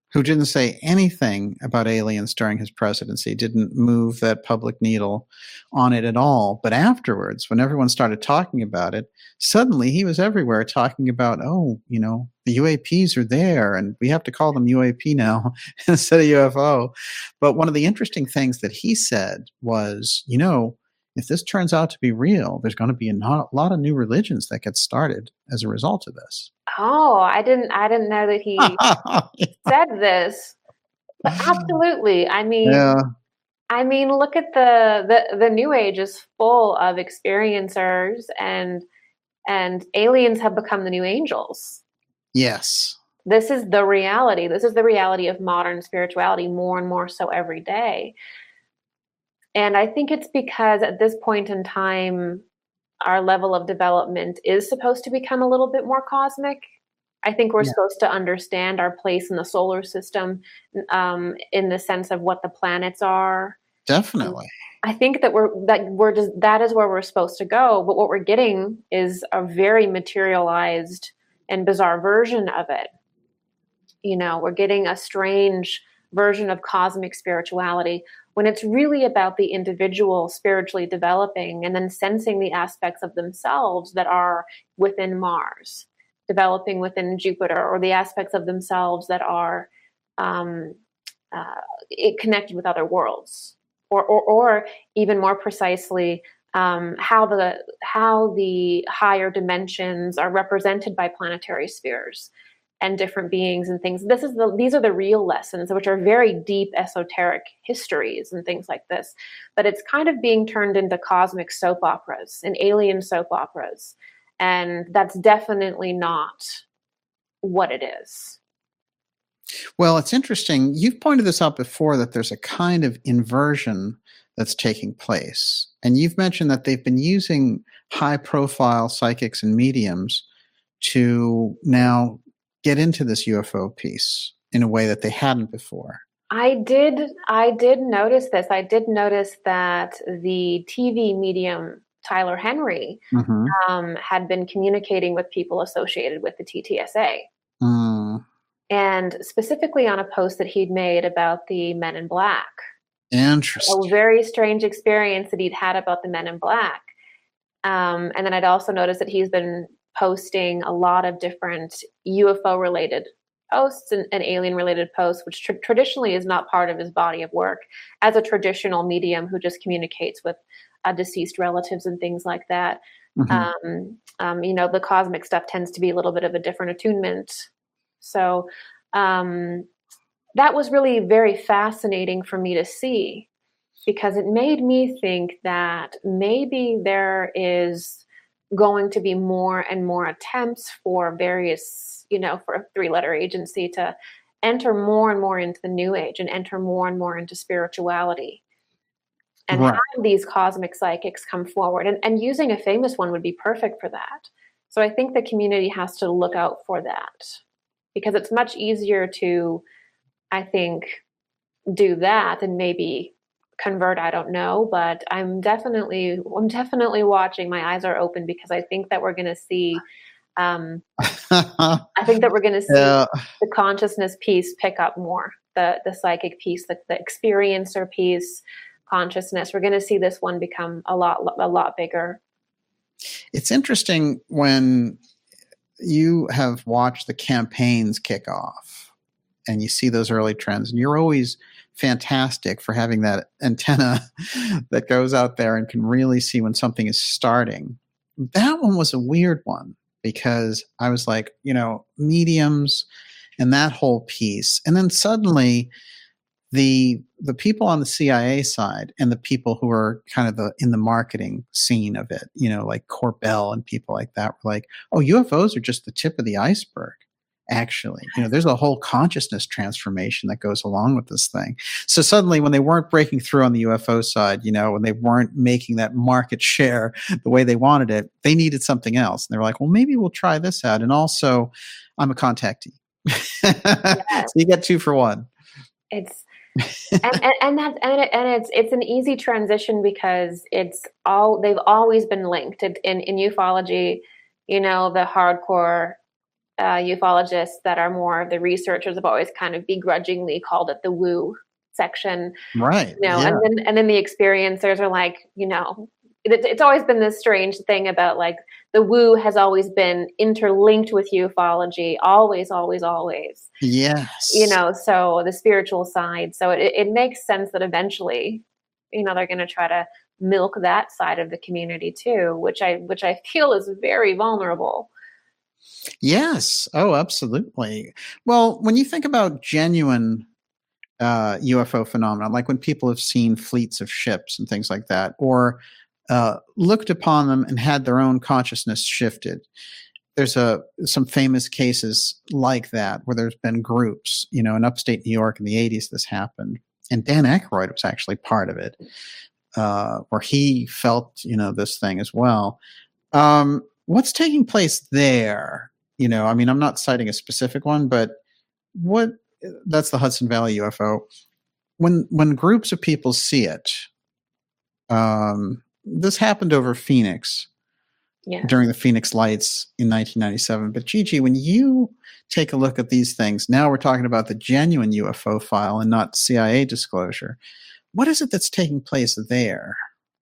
who didn't say anything about aliens during his presidency, didn't move that public needle on it at all. But afterwards, when everyone started talking about it, suddenly he was everywhere talking about, oh, the UAPs are there and we have to call them UAP now instead of UFO. But one of the interesting things that he said was, if this turns out to be real, there's going to be a lot of new religions that get started as a result of this. Oh, I didn't know that he said this. But absolutely. Yeah. Look at the New Age is full of experiencers, and aliens have become the new angels. Yes. This is the reality. This is the reality of modern spirituality, more and more so every day. And I think it's because at this point in time, our level of development is supposed to become a little bit more cosmic. I think we're supposed to understand our place in the solar system, in the sense of what the planets are. Definitely. I think that that is where we're supposed to go. But what we're getting is a very materialized and bizarre version of it. We're getting a strange version of cosmic spirituality when it's really about the individual spiritually developing and then sensing the aspects of themselves that are within Mars, developing within Jupiter, or the aspects of themselves that are connected with other worlds, or even more precisely, how the higher dimensions are represented by planetary spheres and different beings and things. These are the real lessons, which are very deep esoteric histories and things like this. But it's kind of being turned into cosmic soap operas and alien soap operas. And that's definitely not what it is. Well, it's interesting. You've pointed this out before, that there's a kind of inversion that's taking place. And you've mentioned that they've been using high-profile psychics and mediums to now get into this UFO piece in a way that they hadn't before. I did notice this. I did notice that the TV medium Tyler Henry had been communicating with people associated with the TTSA. And specifically on a post that he'd made about the Men in Black. Interesting. A very strange experience that he'd had about the Men in Black. And then I'd also noticed that he's been posting a lot of different UFO-related posts and alien-related posts, which traditionally is not part of his body of work as a traditional medium who just communicates with deceased relatives and things like that. The cosmic stuff tends to be a little bit of a different attunement. So that was really very fascinating for me to see, because it made me think that maybe there is going to be more and more attempts for various, for a 3-letter agency to enter more and more into the New Age and enter more and more into spirituality. And have these cosmic psychics come forward. And using a famous one would be perfect for that. So I think the community has to look out for that, because it's much easier to, I think, do that than maybe convert. I don't know, but I'm definitely watching. My eyes are open, because I think that we're going to see, the consciousness piece pick up more, the psychic piece, the experiencer piece, consciousness. We're going to see this one become a lot bigger. It's interesting when you have watched the campaigns kick off and you see those early trends, and you're always fantastic for having that antenna that goes out there and can really see when something is starting. That one was a weird one, because I was like, mediums and that whole piece. And then suddenly the people on the CIA side and the people who are kind of in the marketing scene of it, like Corbell and people like that, were like, oh, UFOs are just the tip of the iceberg. Actually, there's a whole consciousness transformation that goes along with this thing. So suddenly, when they weren't breaking through on the UFO side, when they weren't making that market share the way they wanted it, they needed something else. And they were like, well, maybe we'll try this out. And also, I'm a contactee. So you get 2 for 1. It's it's an easy transition, because they've always been linked in ufology. The hardcore ufologists that are more of the researchers have always kind of begrudgingly called it the woo section, Right. Yeah. and then the experiencers are like, it's always been this strange thing about like the woo has always been interlinked with ufology, always, always, always. Yes. So the spiritual side. So it makes sense that eventually, they're going to try to milk that side of the community too, which I feel is very vulnerable. Yes. Oh, absolutely. Well, when you think about genuine UFO phenomena, like when people have seen fleets of ships and things like that, or looked upon them and had their own consciousness shifted. There's some famous cases like that where there's been groups, in upstate New York in the 80s this happened. And Dan Aykroyd was actually part of it, where he felt, this thing as well. What's taking place there? I'm not citing a specific one, but that's the Hudson Valley UFO. When groups of people see it, this happened over Phoenix during the Phoenix Lights in 1997. But Gigi, when you take a look at these things, now we're talking about the genuine UFO file and not CIA disclosure. What is it that's taking place there?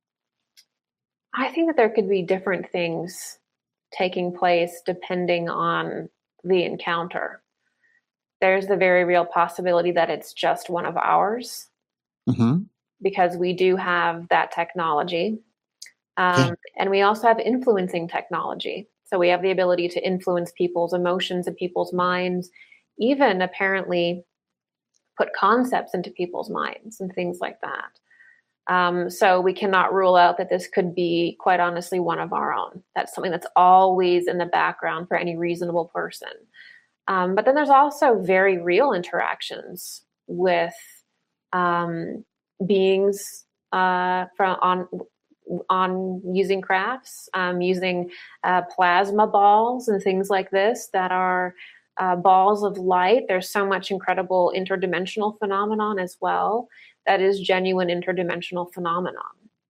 I think that there could be different things taking place depending on the encounter. There's the very real possibility that it's just one of ours, because we do have that technology. And we also have influencing technology. So we have the ability to influence people's emotions and people's minds, even apparently put concepts into people's minds and things like that. So we cannot rule out that this could be, quite honestly, one of our own. That's something that's always in the background for any reasonable person. But then there's also very real interactions with beings on using crafts, using plasma balls and things like this that are balls of light. There's so much incredible interdimensional phenomenon as well that is genuine interdimensional phenomenon.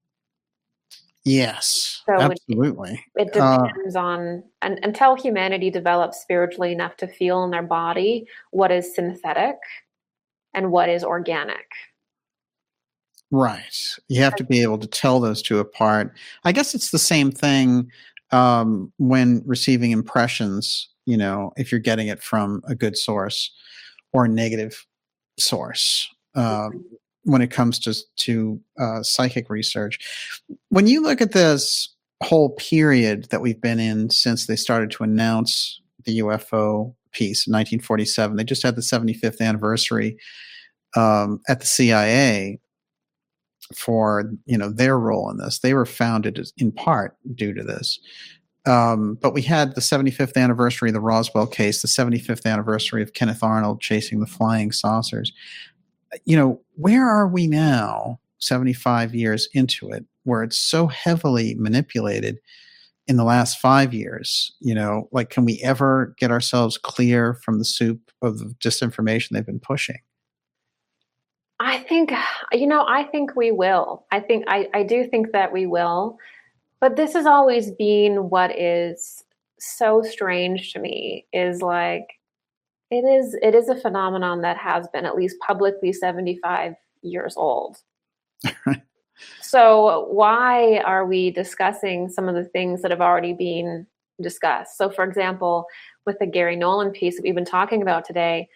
Yes, so absolutely. It depends on, and until humanity develops spiritually enough to feel in their body what is synthetic and what is organic. Right. You have to be able to tell those two apart. I guess it's the same thing when receiving impressions, if you're getting it from a good source or a negative source, when it comes to psychic research. When you look at this whole period that we've been in since they started to announce the UFO piece in 1947, they just had the 75th anniversary at the CIA for their role in this. They were founded in part due to this. But we had the 75th anniversary of the Roswell case, the 75th anniversary of Kenneth Arnold chasing the flying saucers. Where are we now, 75 years into it, where it's so heavily manipulated in the last 5 years? Can we ever get ourselves clear from the soup of disinformation they've been pushing? I think we will. I do think that we will. But this has always been what is so strange to me, is like, it is a phenomenon that has been at least publicly 75 years old. So why are we discussing some of the things that have already been discussed? So for example, with the Gary Nolan piece that we've been talking about today,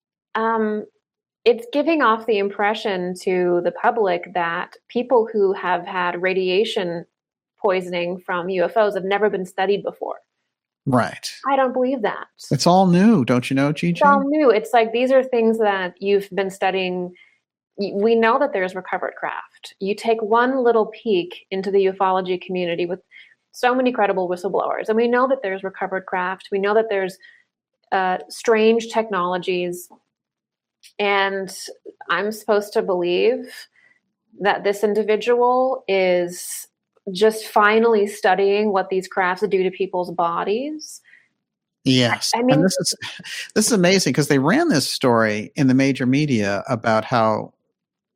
it's giving off the impression to the public that people who have had radiation poisoning from UFOs have never been studied before. Right. I don't believe that. It's all new, don't you know, Gigi? It's all new. It's like, these are things that you've been studying. We know that there's recovered craft. You take one little peek into the ufology community with so many credible whistleblowers, and we know that there's recovered craft. We know that there's strange technologies. And I'm supposed to believe that this individual is just finally studying what these crafts do to people's bodies. Yes. I mean, and this is amazing, because they ran this story in the major media about how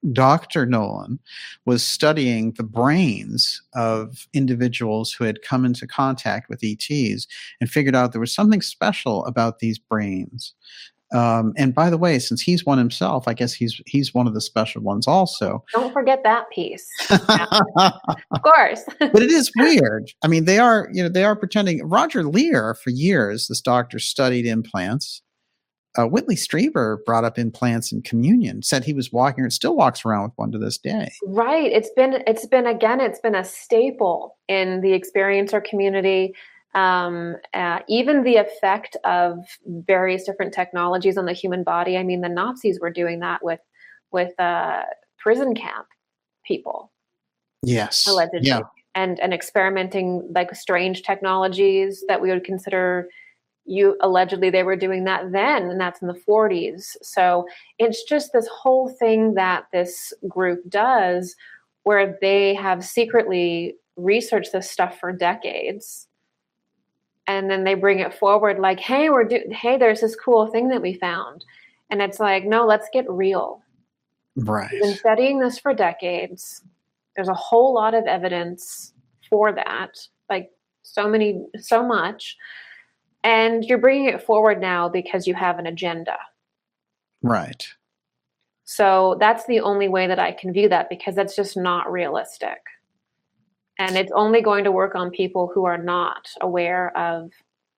Dr. Nolan was studying the brains of individuals who had come into contact with ETs and figured out there was something special about these brains. And by the way, since he's one himself, I guess he's one of the special ones also. Don't forget that piece. Of course. But it is weird. I mean, they are pretending. Roger Leir, for years, this doctor studied implants. Whitley Strieber brought up implants in communion, said he was walking, and still walks around with one to this day. Right. It's been a staple in the experiencer community. Even the effect of various different technologies on the human body. I mean, the Nazis were doing that with prison camp people. Yes. Allegedly. Yeah. And experimenting like strange technologies that we would consider allegedly they were doing that then, and that's in the 40s. So it's just this whole thing that this group does where they have secretly researched this stuff for decades. And then they bring it forward like, hey, there's this cool thing that we found. And it's like, no, let's get real. Right. We've been studying this for decades. There's a whole lot of evidence for that, like so much. And you're bringing it forward now because you have an agenda. Right. So that's the only way that I can view that, because that's just not realistic. And it's only going to work on people who are not aware of,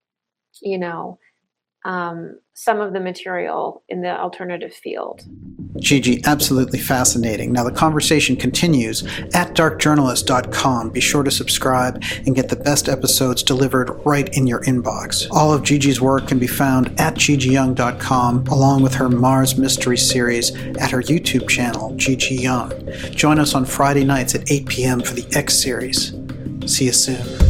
some of the material in the alternative field. Gigi, absolutely fascinating. Now the conversation continues at darkjournalist.com. Be sure to subscribe and get the best episodes delivered right in your inbox. All of Gigi's work can be found at gigiyoung.com, along with her Mars Mystery series at her YouTube channel, Gigi Young. Join us on Friday nights at 8 p.m. for the X series. See you soon.